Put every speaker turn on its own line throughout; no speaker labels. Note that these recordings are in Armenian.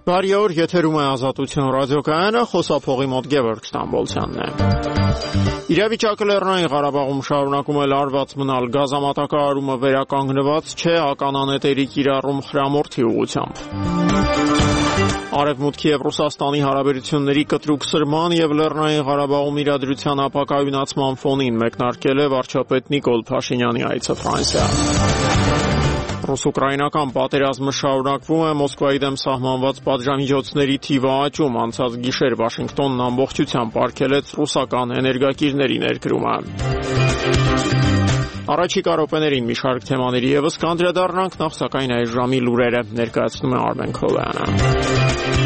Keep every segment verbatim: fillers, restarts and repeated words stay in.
Բարի օր, եթերում է Ազատություն ռադիոկայանը, խոսափողի մոտ Գևորգ Ստամբոլցյանն է։ Իրավիճակը Լեռնային Ղարաբաղում շարունակում է լարված մնալ, գազամատակարարումը վերականգնված չէ ականանետերի կիրառում խրամորթի ուղղությամբ։ Արևմուտքի եւ Ռուսաստանի հարաբերությունների կտրուկ սրման եւ Լեռնային Ղարաբաղում իրադրության ապակայունացման ֆոնին մեկնարկել է վարչապետ Նիկոլ Փաշինյանի այցը Ֆրանսիա։ Ռուս-ուկրաինական պատերազմը շարունակվում է, Մոսկվայի դեմ սահմանված պատժամիջոցների թիվը աճում, անցած գիշեր Վաշինգտոնն ամբողջությամբ արգելեց ռուսական էներգակիրների ներկրումը։ Առաջիկա րոպեներին մի շարք թեմաների ևս կանդրադառնանք, նախ սակայն այս ժամի լուրերը ներկայացնում է Արմեն Քոլյանը։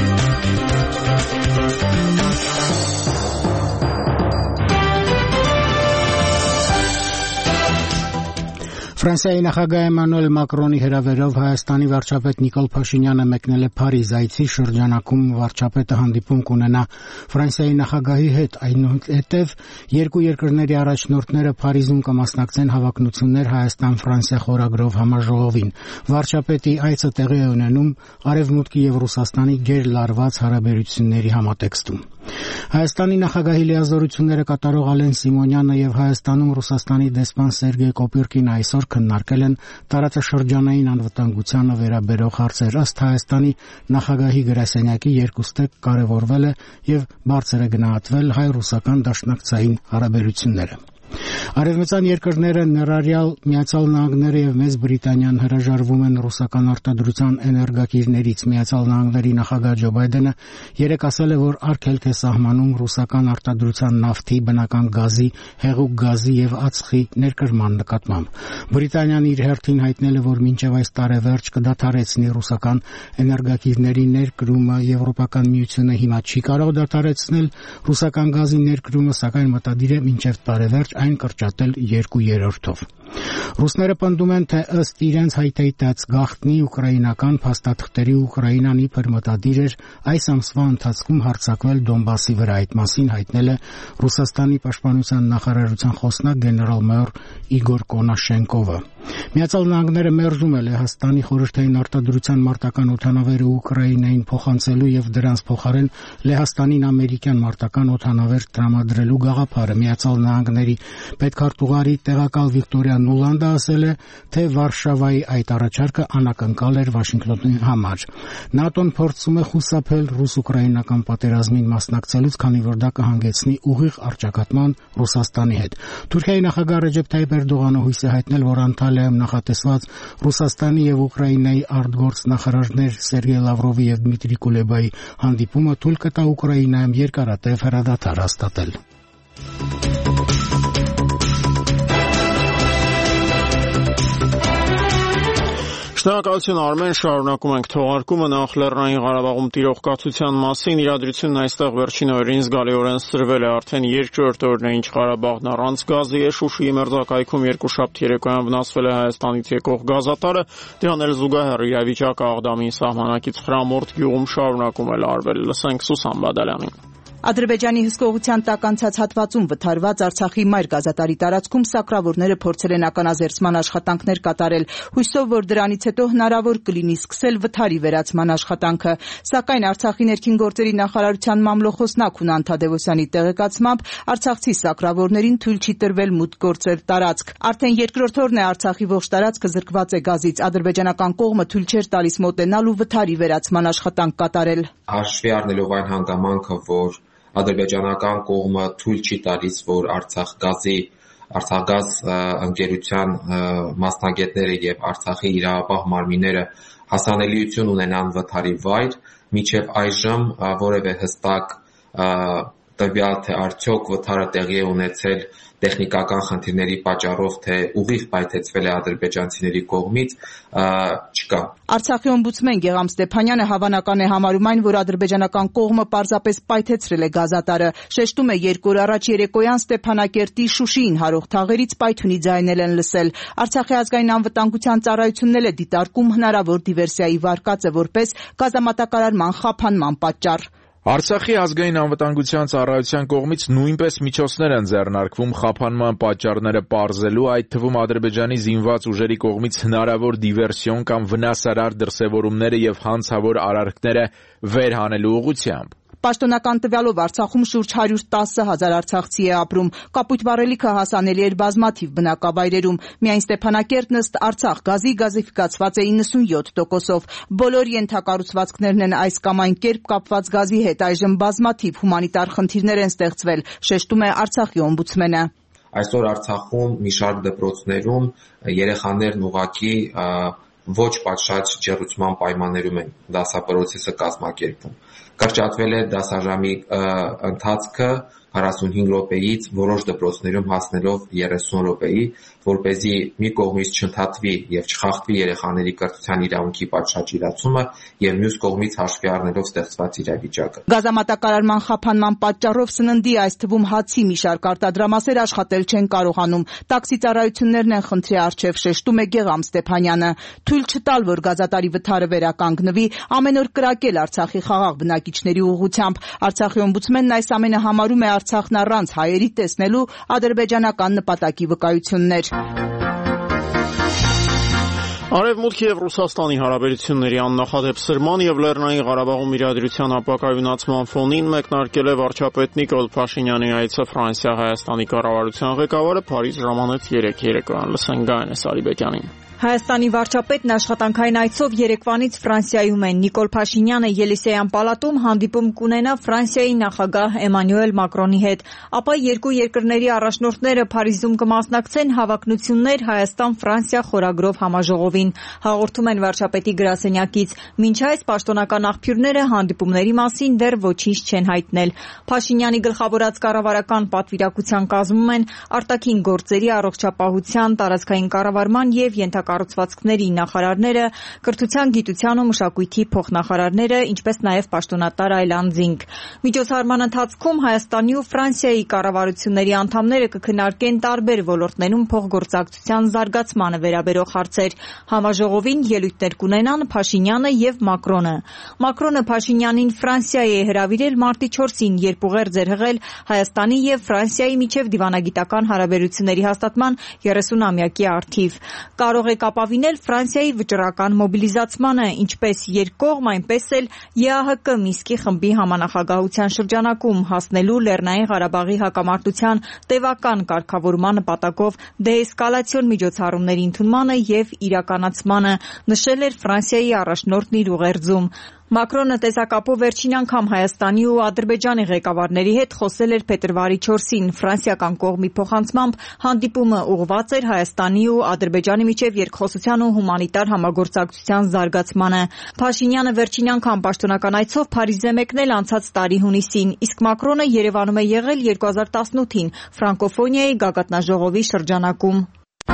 Ֆրանսիայի նախագահ Էմանուել Մակրոնի հրավերով Հայաստանի վարչապետ Նիկոլ Փաշինյանը մեկնել է Փարիզ, այցի շրջանակում վարչապետը հանդիպում կունենա Ֆրանսիայի նախագահի հետ, այնուհետև երկու երկրների առաջնորդները Փարիզում կմասնակցեն հավակնություններ Հայաստան-Ֆրանսիա խորագրով համաժողովին։ Վարչապետի այցը տեղի է ունենում Արևմուտքի եւ Ռուսաստանի գերլարված հարաբերությունների համատեքստում։ Հայաստանի նախագահի լիազորությունները կատարող Ալեն Սիմոնյանը եւ Հայաստանում Ռուսաստանի դեսպան Սերգեյ Կոպյուրկին այսօր քննարկել են տարածաշրջանային անվտանգությանը վերաբերող հարցեր։ Ըստ Հայաստանի նախագահի գրասենյակի երկուստեք կարևորվել է եւ բարձր է գնահատվել հայ-ռուսական դաշնակցային հարաբերությունները։ Արևմտյան երկրները ներառյալ Միացյալ Նահանգները եւ Մեծ Բրիտանիան հրաժարվում են ռուսական արտադրության էներգակիրներից։ Միացյալ Նահանգների նախագահ Ջո Բայդենը երեկ ասել է, որ արգելք է սահմանում ռուսական արտադրության նավթի, բնական գազի, հեղուկ գազի եւ ածխի ներկրման նկատմամբ։ Բրիտանիան իր հերթին հայտնել է, որ մինչեւ այս տարեվերջ կդադարեցնի ռուսական էներգակիրների ներկրումը։ Եվրոպական միությունը հիմա չի կարող դադարեցնել ռուսական գազի ներկրումը, սակայն մտադիր է մինչեւ տարեվերջ այն կրճատել երկու երրորդով։ Ռուսները պնդում են, թե ըստ իրենց հայտարարած գաղտնի ուկրաինական փաստաթղթերի Ուկրաինան իբր մտադիր էր այս ամսվա ընթացքում հարձակվել Դոնբասի վրա։ Այդ մասին հայտնել է Ռուսաստանի պաշտպանության նախարարության խոսնակ գեներալ-մայոր Իգոր Կոնաշենկովը։ Միացյալ Նահանգները մերժում է Լեհաստանի խորհրդային արտադրության մարտական օդանավերը Ուկրաինային փոխանցելու եւ դրանց փոխարեն Լեհաստանին ամերիկյան մարտական օդանավեր տրամադրելու գաղափարը։ Միացյալ Նահանգների պետքարտուղարի տեղակալ Վիկտորիա Նուլանդը ասել է, թե Վարշավայի այդ առաջարկը անակնկալ էր Վաշինգտոնի համար։ ՆԱՏՕ-ն փորձում է խուսափել ռուս-ուկրաինական պատերազմին մասնակցելուց, քանի որ դա կհանգեցնի ուղիղ առճակատման Ռուսաստանի հետ։ Թուրքիայի նախագահ Ռեջեփ Թայիփ Էրդողանը հույս է հայտնել, որ Անտալիայում նախատեսված Ռուսաստանի եւ Ուկրաինայի արտգործնախարարներ Սերգեյ Լավրովի եւ Դմիտրի Կուլեբայի հանդիպումը թույլ կտա Ուկրաինայում երկարատև հրադադար հաստատել։
Շնորհակալություն Արմեն, շարունակում ենք թողարկումը։ Նախ Լեռնային Ղարաբաղում տիրող կացության մասին իրադրությունն այստեղ վերջին օրերին զգալիորեն սրվել է, արդեն երկրորդ օրն է, ինչ Ղարաբաղն առանց գազի է։ Շուշիի մերձակայքում երկուշաբթի երեկոյան վնասվել է Հայաստանից եկող գազատարը, դրան էլ զուգահեռ իրավիճակը Աղդամի սահմանակից Խրամորթ գյուղում շարունակում է լարվել։ Լսենք Սուսան Բադալյանին։
Ադրբեջանի հսկողության տակ անցած հատվածում վթարված Արցախի մայր գազատարի տարածքում սակրավորները փորձել են ականազերծման աշխատանքներ կատարել, հույսով, որ դրանից հետո հնարավոր կլինի սկսել վթարի վերացման աշխատանքը, սակայն Արցախի ներքին գործերի նախարարության մամլոխոսնակ Հունան Թադևոսյանի տեղեկացմամբ արցախցի սակրավորներին թույլ չի տրվել մուտք գործել տարածք։ Արդեն երկրորդ օրն է Արցախի ողջ տարածքը զրկված է գազից, ադրբեջանական կողմը թույլ չէր տալիս մոտենալ ու վթարի վերացման աշխատանք կատարել։
Հաշվի առնելով այն հանգամանքը, որ ադրբեջանական կողմը թույլ չի տալիս, որ Արցախ գազի, Արցախգազ ընկերության մասնագետները եւ Արցախի իրավապահ մարմինները հասանելիություն ունենան վթարի վայր, մինչեւ այժմ որևէ հստակ տվյալ, թե արդյոք վթարը տեղի է ունեցել տեխնիկական խնդիրների պատճառով, թե ուղիղ պայթեցվել է ադրբեջանցիների կողմից, չկա։
Արցախի օմբուդսմեն Գեգամ Ստեփանյանը հավանական է համարում այն, որ ադրբեջանական կողմը պարզապես պայթեցրել է գազատարը։ Շեշտում է, երկու օր առաջ երեկոյան Ստեփանակերտի Շուշիին հարող թաղերից պայթյունի ձայներ են լսել։ Արցախի ազգային անվտանգության ծառայությունն էլ է դիտարկում հնարավոր դիվերսիայի վարկածը որպես գազամատակարարման խափանման պատճառ։
Արցախի ազգային անվտանգության ծառայության կողմից նույնպես միջոցներ են ձեռնարկվում խափանման պատճառները պարզելու, այդ թվում Ադրբեջանի զինված ուժերի կողմից հնարավոր դիվերսիոն կամ վնասարար դրսևորումները եւ հանցավոր արարքները վերհանելու ուղղությամբ։
Պաշտոնական տվյալով Արցախում շուրջ հարյուր տասը հազար արցախցի է ապրում։ Կապույտ վառելիքը հասանելի էր բազմաթիվ բնակավայրերում։ Միայն Ստեփանակերտն ըստ Արցախ գազի գազիֆիկացված է իննսունյոթ տոկոսով։ Բոլոր ենթակառուցվածքներն են այս կամ այն կերպ կապված գազի հետ։ Այժմ բազմաթիվ հումանիտար խնդիրներ են ստեղծվել, շեշտում է Արցախի օմբուդսմենը։
Այսօր Արցախում մի շարք դպրոցներում երեխաներն ուղղակի ոչ պատշաճ ջեռուցման պայմաններում են դասապրոցեսը կազմակերպում։ Կրճատվել է դասաժամի ընթացքը քառասունհինգ րոպեից որոշ դպրոցներում հասնելով երեսուն րոպեի, որպեսզի մի կողմից չընդհատվի եւ չխախտվի երեխաների կրթության իրավունքի պատշաճ իրացումը եւ մյուս կողմից հաշվի առնելով ստեղծված իրավիճակը։
Գազամատակարարման խափանման պատճառով սննդի, այս թվում հացի մի շարք արտադրամասեր աշխատել չեն կարողանում։ Տաքսի ծառայություններն են խնդրի առջև, շեշտում է Գեղամ Ստեփանյանը։ Թույլ չտալ, որ գազատարի վթարը վերականգնվի, ամեն օր կրակել Արցախի խաղաղ բնակիչների ուղղությամբ։ Արցախի օմբուդսմենն այս ամենը համարում է Արցախն առանց հայերի տեսնելու ադրբեջանական նպատակի վկայություններ։
Արևմուտքի եւ Ռուսաստանի հարաբերությունների աննախադեպ սրման եւ Լեռնային Ղարաբաղում իրադրության ապակայունացման ֆոնին մեկնարկել է վարչապետ Նիկոլ Փաշինյանի այցը Ֆրանսիա Հայաստանի կառավարության ղեկավարը Փարիզ ժամանեց երեք երեկոյան։ Լսենք Գայանե Սարիբեկյանին։
Հայաստանի վարչապետն աշխատանքային այցով Երևանից Ֆրանսիայում են։ Նիկոլ Փաշինյանը Ելիսեյան պալատում հանդիպում կունենա Ֆրանսիայի նախագահ Էմանուել Մակրոնի հետ, ապա երկու երկրների առաջնորդները Փարիզում կմասնակցեն հավակնություններ Հայաստան-Ֆրանսիա խորագրով համաժողովին, հաղորդում են վարչապետի գրասենյակից։ Մինչ այս պաշտոնական աղբյուրները հանդիպումների մասին դեռ ոչինչ չեն հայտնել։ Փաշինյանի գլխավորած կառավարական պատվիրակության կազմում են արտաքին գործերի, առողջապահության, տարածքային կառավարման եւ ենթակառուցվածքների նախարարները, կրթության, գիտության ու մշակույթի փոխնախարարները, ինչպես նաև պաշտոնատար այլ անձինք։ Միջոցառման ընթացքում Հայաստանի ու Ֆրանսիայի կառավարությունների անդամները կքննարկեն տարբեր ոլորտներում փոխգործակցության զարգացմանը վերաբերող հարցեր։ Համաժողովին ելույթներ կունենան Փաշինյանը եւ Մակրոնը։ Մակրոնը Փաշինյանին Ֆրանսիա է հրավիրել մարտի չորսին, երբ ուղերձ էր հղել Հայաստանի եւ Ֆրանսիայի միջև դիվանագիտական հարաբերությունների հաստատման երեսունամյակի առթիվ։ Կարող է կապավինել Ֆրանսիայի վճռական մոբիլիզացմանը, ինչպես երկկողմ, այնպես էլ ԵԱՀԿ Մինսկի խմբի համանախագահության շրջանակում հասնելու Լեռնային Ղարաբաղի հակամարտության տևական կարգավորման նպատակով դեէսկալացիոն միջոցառումների ընդունմանը եւ իրականացմանը, նշել էր Ֆրանսիայի առաջնորդն իր ուղերձում։ Մակրոնը տեսակապով վերջին անգամ Հայաստանի ու Ադրբեջանի ղեկավարների հետ խոսել էր փետրվարի չորսին։ Ֆրանսիական կողմի փոխանցմամբ հանդիպումը ուղղված էր Հայաստանի ու Ադրբեջանի միջև երկխոսության ու հումանիտար համագործակցության զարգացմանը։ Փաշինյանը վերջին անգամ պաշտոնական այցով Փարիզ է մեկնել անցած տարի հունիսին, իսկ Մակրոնը Երևանում է եղել երկու հազար տասնութին ֆրանկոֆոնիայի գագաթնաժողովի շրջանակում։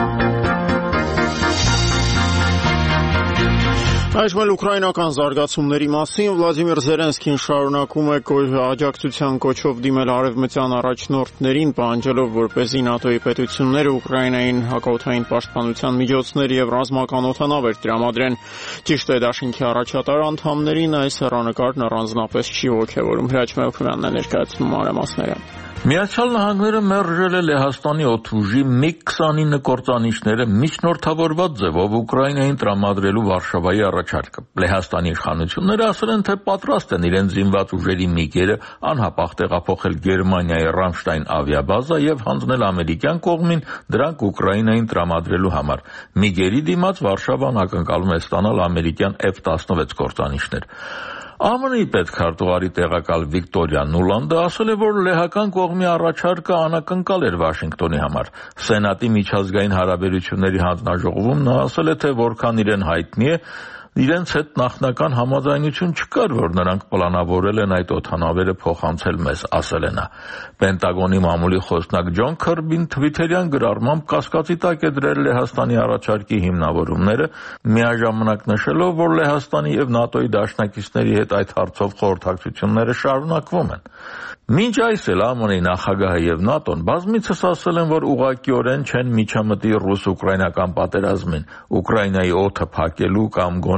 Այժմ էլ ուկրաինական զարգացումների մասին Վլադիմիր Զելենսկին շարունակում է աջակցության կոչով դիմել արևմտյան առաջնորդներին, պահանջելով, որպեսզի ՆԱՏՕ-ի պետությունները Ուկրաինային հակաօդային պաշտպանության միջոցներ եւ ռազմական օդանավեր տրամադրեն։ Ճիշտ է, դաշինքի առաջատար անդամներին այս հեռանկարն առանձնապես չի ոգևորում։ Հրաչ Մելքոյանն է ներկայացնում մանրամասները։
Միացյալ Նահանգները մերժել է Լեհաստանի օդուժի միգ քսանինը կործանիչները միջնորդավորված ձևով Ուկրաինային տրամադրելու Վարշավայի առաջարկը։ Լեհաստանի իշխանությունները ասել են, թե պատրաստ են իրենց զինված ուժերի միգերը անհապաղ տեղափոխել Գերմանիայի Ռամշտայն ավիաբազա եւ հանձնել ամերիկյան կողմին դրանք Ուկրաինային տրամադրելու համար։ Միգերի դիմաց Վարշավան ակնկալում է ստանալ ամերիկյան Էֆ տասնվեց կործանիչներ։ ԱՄՆ-ի պետքարտուղարի տեղակալ Վիկտորիա Նուլանդը ասել է, որ լեհական կողմի առաջարկը անակնկալ էր Վաշինգտոնի համար։ Սենատի միջազգային հարաբերությունների հանձնաժողովում նա ասել է, թե որքան իրեն հայտնի է, իրենց հետ նախնական համաձայնություն չկար, որ նրանք պլանավորել են այդ օդանավերը փոխանցել մեզ, ասել է նա։ Պենտագոնի մամուլի խոսնակ Ջոն Քըրբին թվիթերյան գրառմամբ կասկածի տակ է դրել Լեհաստանի առաջարկի հիմնավորումները, միաժամանակ նշելով, որ Լեհաստանի եւ ՆԱՏՕ-ի դաշնակիցների հետ այդ հարցով խորհրդակցությունները շարունակվում են։ Մինչ այս էլ ԱՄՆ-ի նախագահը եւ ՆԱՏՕ-ն բազմիցս ասել են, որ ուղղակիորեն չեն միջամտի ռուս-ուկրաինական պատերազմին, Ուկրաինայի օդը փակելու կամ գոնե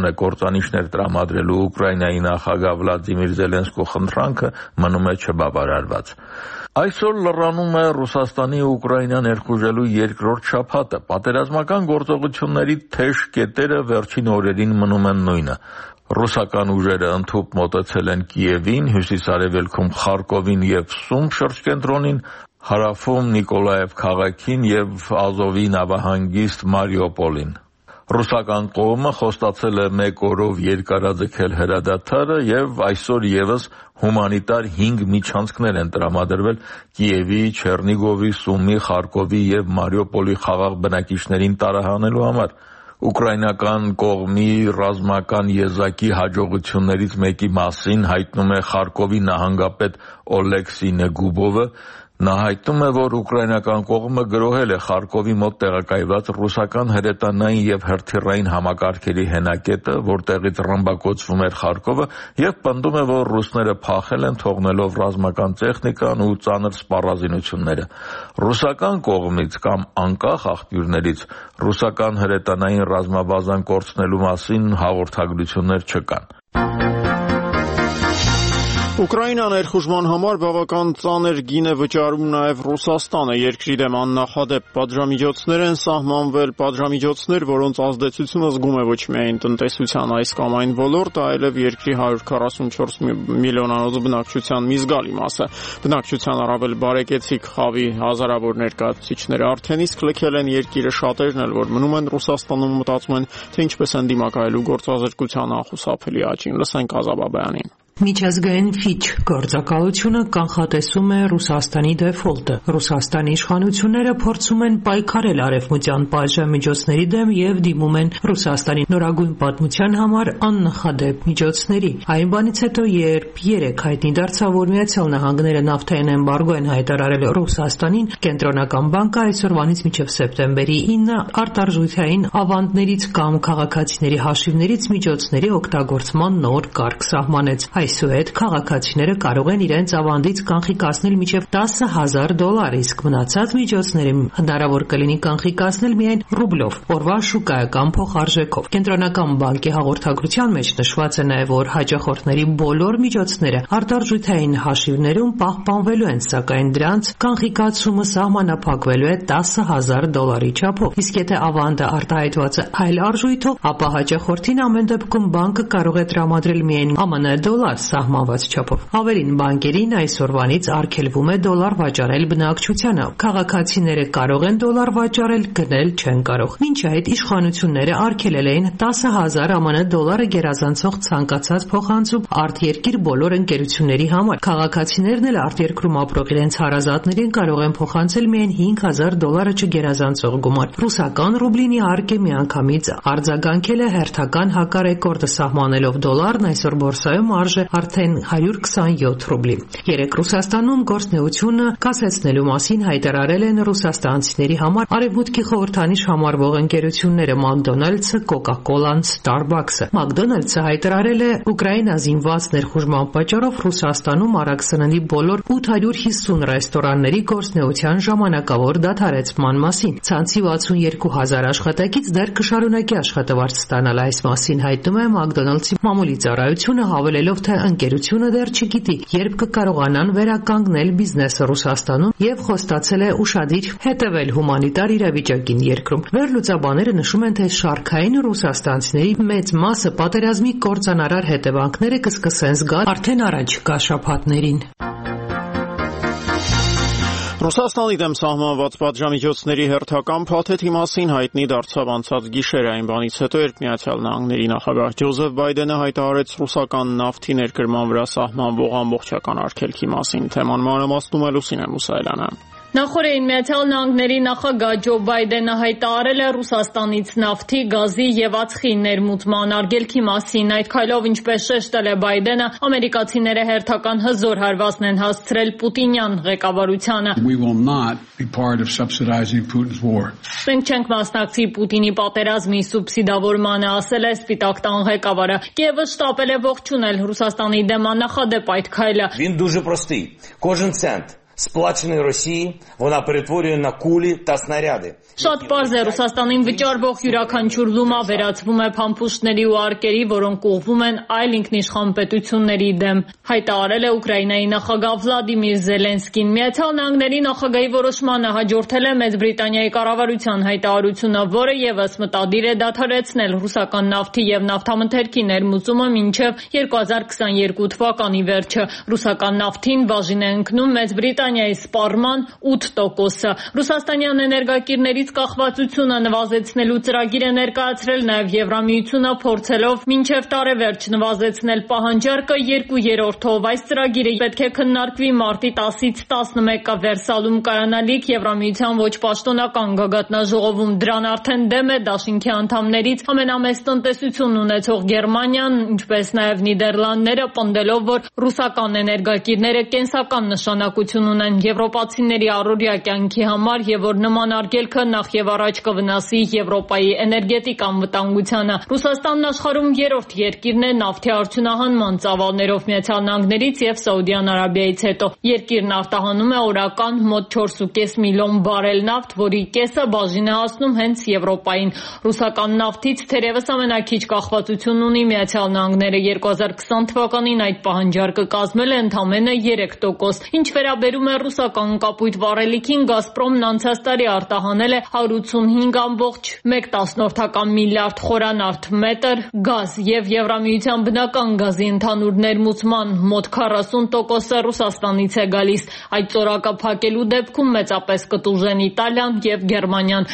է կործանիչներ տրամադրելու Ուկրաինայի նախագահ Վլադիմիր Զելենսկու խնդրանքը մնում է չբավարարված։ Այսօր լրանում է Ռուսաստանի ու Ուկրաինա ներխուժելու երկրորդ շաբաթը։ Պատերազմական գործողությունների թեժ կետերը վերջին օրերին մնում են նույնը։ Ռուսական ուժերը ընդհուպ մոտեցել են Կիևին, հյուսիս-արևելքում Խարկովին և Սում շրջկենտրոնին, հարավում Նիկոլաև քաղաքին և Ազովի նավահանգիստ Մարիուպոլին։ Ռուսական կողմը խոստացել է մեկ օրով երկարաձգել հրադադարը և այսօր ևս հումանիտար հինգ միջանցքներ են տրամադրվել Կիևի, Չեռնիգովի, Սումի, Խարկովի և Մարիուպոլի խաղաղ բնակիչներին տարհանելու համար։ Ուկրաինական կողմի ռազմական եզակի հաջողություններից մեկի մասին հայտնում է Խարկովի նահանգապետ Օլեքսի Նեգուբովը։ Նա հայտնում է, որ ուկրաինական կողմը գրոհել է Խարկովի մոտ տեղակայված ռուսական հրետանային և հրթիռային համակարգերի հենակետը, որտեղից ռմբակոծվում էր Խարկովը, և պնդում է, որ ռուսները փախել են, թողնելով ռազմական տեխնիկան ու ծանր սպառազինությունները։ Ռուսական կողմից կամ անկախ աղբյուրներից ռուսական հրետանային ռազմաբազան կորցնելու մասին հաղորդագրություններ չկան։
Ուկրաինա ներխուժման համար բավական ծանր գին է վճարում նաև Ռուսաստանը։ Երկրի դեմ աննախադեպ պատժամիջոցներ են սահմանվել, պատժամիջոցներ, որոնց ազդեցությունը զգում է ոչ միայն տնտեսության այս կամ այն ոլորտը, այլև երկրի հարյուր քառասունչորս միլիոնանոց բնակչության մի զգալի մասը։ Բնակչության առավել բարեկեցիկ խավի հազարավոր ներկայացուցիչները արդեն իսկ լքել են երկիրը, շատերն էլ, որ մնում են Ռուսաստանում, մտածում են, թե ինչպես են դիմակայելու գործազրկության անխուսափելի աճին։ Լսենք Ազաբ Աբայանին։
Միջազգային Ֆիչ գործակալությունը կանխատեսում է Ռուսաստանի դեֆոլտը։ Ռուսաստանի իշխանությունները փորձում են պայքարել արևմտյան պատժամիջոցների դեմ և դիմում են Ռուսաստանի նորագույն պատմության համար աննախադեպ միջոցների։ Այն բանից հետո, երբ երեկ հայտնի դարձավ, որ Միացյալ Նահանգները նավթային էմբարգո են հայտարարել Ռուսաստանին, Կենտրոնական բանկը այսօրվանից մինչև սեպտեմբերի ինը արտարժութային ավանդներից կամ քաղաքացիների հաշիվներից միջոցների օգտագործման նոր կարգ սահմանեց։ Այսուհետ քաղաքացիները կարող են իրենց ավանդից կանխիկացնել մինչև տասը հազար դոլար, իսկ մնացած միջոցները հնարավոր կլինի կանխիկացնել միայն ռուբլով, օրվա շուկայական փոխարժեքով։ Կենտրոնական բանկի հաղորդագրության մեջ նշված է նաև, որ հաճախորդների բոլոր միջոցները արտարժութային հաշիվներում պահպանվելու են, սակայն դրանց կանխիկացումը սահմանափակվելու է տասը հազար դոլարի չափով։ Իսկ եթե ավանդը արտահայտված է այլ արժույթով, ապա հաճախորդին ամեն դեպքում բանկը կարող է տրամադրել միայն ԱՄՆ դոլար սահմանված չափով։ Ավելին, բանկերին այսօրվանից արգելվում է դոլար վաճառել բնակչությանը։ Քաղաքացիները կարող են դոլար վաճառել, գնել չեն կարող։ Մինչ այդ իշխանությունները արգելել էին տասը հազար ԱՄՆ դոլարը գերազանցող ցանկացած փոխանցում արտերկիր բոլոր ընկերությունների համար։ Քաղաքացիներն էլ արտերկրում ապրող իրենց հարազատներին կարող են փոխանցել միայն հինգ հազար դոլարը չգերազանցող գումար։ Ռուսական ռուբլին իհարկե միանգամից արձագանքել է հերթական հակառեկորդը սահմանելով դոլարն այսօր բորսայում արժե արդեն հարյուր քսանյոթ ռուբլի։ Երեկ Ռուսաստանում գործնեությունը կասեցնելու մասին հայտարարել են ռուսաստանցիների համար արևմուտքի խորհրդանիշ համարվող ընկերությունները Մակդոնալդսը, Կոկա-Կոլան, Ստարբաքսը։ Մակդոնալդսը հայտարարել է Ուկրաինա զինված ներխուժման պատճառով Ռուսաստանում արագ սննդի բոլոր ութ հարյուր հիսուն ռեստորանների գործնեության ժամանակավոր դադարեցման մասին։ Ցանցի վաթսունյոթ հազար աշխատակից դեռ կշարունակի աշխատավարձ ստանալ։ Այս մասին հայտնում է Մակդոնալդսի մամուլի ծառայությունը, հավելելով, թե ընկերությունը դեռ չգիտի, երբ կկարողանան վերականգնել բիզնեսը Ռուսաստանում և խոստացել է ուշադիր հետևել հումանիտար իրավիճակին երկրում։ Վերլուծաբանները նշում են, թե շարքային ռուսաստանցիների մեծ մասը պատերազմի կործանարար հետևանքները կսկսեն զգալ արդեն առաջիկա շաբաթներին։
Ռուսաստանի դեմ սահմանված պատժամիջոցների հերթական փաթեթի մասին հայտնի դարձավ անցած գիշեր, այն բանից հետո, երբ Միացյալ Նահանգների նախագահ Ջոզեֆ Բայդենը հայտարարեց ռուսական նավթի ներկրման վրա սահմանվող ամբողջական արգելքի մասին։ Թեման մանրամասնում է Լուսինե Մուսայելյանը։
Նախորդին Միացյալ Նահանգների նախագահ Ջո Բայդենը հայտարարել է Ռուսաստանից նավթի, գազի և ածխի ներմուծման արգելքի մասին։ Այդ քայլով, ինչպես շեշտել է Բայդենը, ամերիկացիները հերթական հզոր հարվածն են հասցրել պուտինյան ղեկավարությանը։ Մենք չենք մասնակցի Պուտինի պատերազմի սուբսիդավորմանը, ասել է Սպիտակ տան ղեկավարը։ Կիևը շտապել է ողջունել Ռուսաստանի դեմ աննախադեպ այդ քայլը։
Він дуже простий. Кожен цент сплачений Росії, вона перетворює на кулі та снаряди.
Շատ պարզ է, Ռուսաստանին վճարվող յուրաքանչյուր լումա վերածվում է փամփուշտների ու արկերի, որոնք ուղղվում են այլ ինքնիշխան պետությունների դեմ, հայտարարել է Ուկրաինայի նախագահ Վլադիմիր Զելենսկին։ Միացյալ Նահանգների նախագահի որոշմանը հաջորդել է Մեծ Բրիտանիայի կառավարության հայտարարությունը, որը ևս մտադիր է դադարեցնել ռուսական նավթի եւ նավթամթերքի ներմուծումը մինչեւ երկու հազար քսաներկու թվականի վերջը։ Ռուսական նավթին բաժին է ընկնում Մեծ Բրիտանիայի սպառման ութ տոկոսը։ Ռուսաստանյան էներգակիրներից կախվածությունը նվազեցնելու ծրագիր է ներկայացրել նաեւ Եվրամիությունը, փորձելով մինչեւ տարեվերջ նվազեցնել պահանջարկը երկու երրորդով։ Այս ծրագիրը պետք է քննարկվի մարտի տասից տասնմեկը Վերսալում կայանալիք Եվրամիության ոչ պաշտոնական գագաթնաժողովում։ Դրան արդեն դեմ է դաշինքի անդամներից ամենամեծ տնտեսությունն ունեցող Գերմանիան, ինչպես նաեւ Նիդերլանդները, պնդելով, որ ռուսական էներգակիրները կենսական նշանակություն ունեն եվրոպացիների առօրյա կյանքի համար եւ որ նման արգելքը նախ եւ առաջ կվնասի Եվրոպայի էներգետիկ անվտանգությանը։ Ռուսաստանն աշխարհում երրորդ երկիրն է նավթի արդյունահանման ծավալներով Միացյալ Նահանգներից եւ Սաուդյան Արաբիայից հետո։ Երկիրն արտահանում է օրական մոտ չորս ու կես միլիոն բարել նավթ, որի կեսը բաժին է հասնում հենց Եվրոպային։ Ռուսական նավթից թերևս ամենակիչ կախվածություն ունի Միացյալ Նահանգները։ երկու հազար քսան թվականին այդ պահանջարկը կազմել է ընդամենը երեք տոկոս։ Ինչ վերաբերում է ռուսական կապույտ վառելիքին, Գազպրոմն անցած տարի արտահանել է հարյուր ութսունհինգ կόμma մեկ միլիարդ խորանարդ մետր գազ եւ Եվրամիության բնական գազի ընդհանուր ներմուծման մոտ քառասուն տոկոսը Ռուսաստանից է գալիս։ Այդ ծորակը փակելու դեպքում մեծապես կտուժեն Իտալիան եւ Գերմանիան։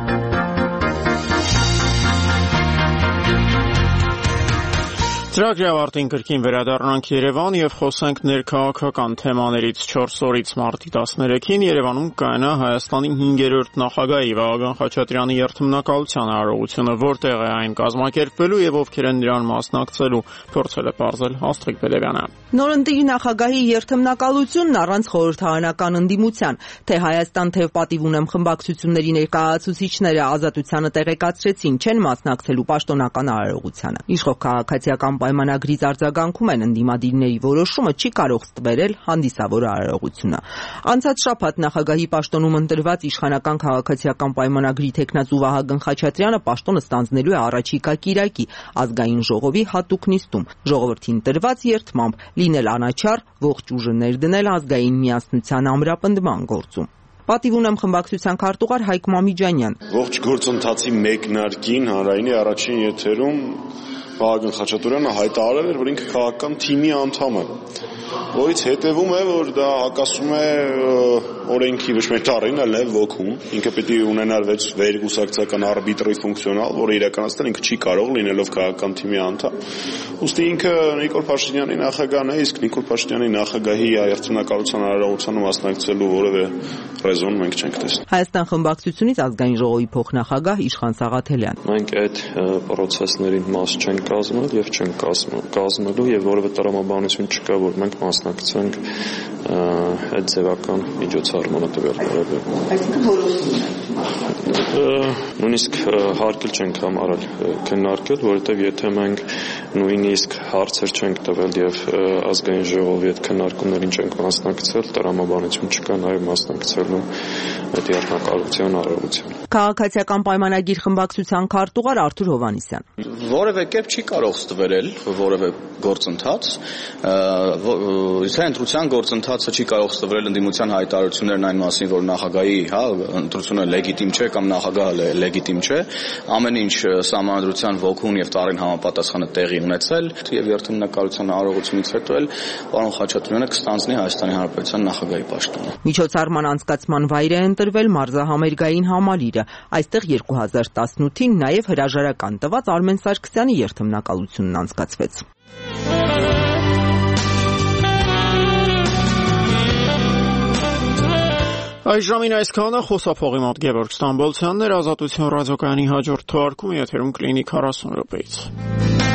Ծրագրի ավարտին կրկին վերադառնանք Երևան եւ խոսենք ներքաղաքական թեմաներից։ չորս օրից մարտի տասներեքին Երևանում կայանա Հայաստանի հինգերորդ նախագահի Վահագն Խաչատրյանի երթմնակալության արարողությունը, որտեղ է այն կազմակերպվելու եւ ովքեր են դրան մասնակցելու, փորձել է պարզել Աստղիկ Բելևյանը։
Նորընտիր նախագահի երթմնակալությունն առանց խորհրդարանական ընդդիմության, թե Հայաստան թե պատիվ ունեմ խմբակցությունների ներկայացուցիչները ազատությանը տեղեկացրեցին, չեն մասնակցելու պաշտոնական արարողությանը։ Իշխող քաղաքացիական պայմանագրից արձագանքում են ընդդիմադիրների որոշումը չի կարող ստվերել հանդիսավոր արարողությունը։ Անցած շաբաթ նախագահի պաշտոնում ընտրված իշխանական քաղաքացիական պայմանագրի թեկնածու Վահագն Խաչատրյանը պաշտոնը ստանձնելու է առաջիկա կիրակի ազգային ժողովի հատուկ նիստում։ Ժողովրդին տրված երդմամբ լինել անաչառ, ողջ ուժը ներդնել ազգային միասնության ամրապնդման գործում։ Պատիվ ունեմ խմբակցության քարտուղար Հայկ Մամիջանյան։
Ողջ գործընթացի մեկնարկին հանրայինի առաջին եթերում Վահագն Խաչատրյանը հայտարարել էր, որ ինքը քաղաքական թիմի անդամ է, որից հետևում է, որ դա հակասում է օրենքի ոչ միայն տառին, այլև ոգուն։ Ինքը պիտի ունենար վերկուսակցական արբիտրի ֆունկցիոնալ, որը իրականացնել ինքը չի կարող լինելով քաղաքական թիմի անդամ։ Ուստի ինքը Նիկոլ Փաշինյանի նախագահն է, իսկ Նիկոլ Փաշինյանի նախագահի երթմնակալության արարողությանը մասնակցելու որևէ ռեզոն մենք չենք տեսնում։
Հայաստան խմբակցությունից ազգային ժողովի փոխնախագահ Իշխան Սաղաթելյան։
Մենք այդ պրոցեսներին մաս չենք կազմել եւ չենք կազմելու եւ որևէ տրամաբանություն չկա, որ մենք մասնակցենք այդ ձևական միջոցառմանը տվյալ բարեբերում։
Այսինքն որոշում
նույնիսկ հարկել չենք համարել քննարկել, որովհետև եթե մենք նույնիսկ հարցեր չենք տվել եւ ազգային ժողովի այդ քննարկումներին չենք մասնակցել, տրամաբանություն չկա նաեւ մասնակցելու այդ երթմնակալության արարողության։
Քաղաքացիական պայմանագիր խմբակցության քարտուղար Արթուր Հովհաննիսյան։
Որևէ կերպ չի կարող ստվերել որևէ գործընթաց, ընտրության գործընթացը չի կարող ստվերել ընդդիմության հայտարարություններն այն մասին, որ նախագահի, հա, ընտրությունը լեգիտիմ չէ կամ նախագահը լեգիտիմ չէ, ամեն ինչ սահմանադրության ոգուն եւ տառին համապատասխանը տեղի ունեցել եւ երթմնակալության արարողությունից հետո էլ պարոն Խաչատրյանը կստանձնի Հայաստանի Հանրապետության նախագահի պաշտոնը։
Միջոցառման անցկացման վայր է ընտրվել մարզահամերգային համալիրը։ Այստեղ երկու հազար տասնութին նաեւ հրաժարական տված Արմեն Սարգսյանի երթմնակալությունն անցկացվեց։
Այս ժամին այսքանը խոսափողի մոտ Գևորգ Ստամբոլցյանն էր, Ազատություն ռադիոկայանի հաջորդ թողարկումը եթերում կլինի քառասուն րոպեից։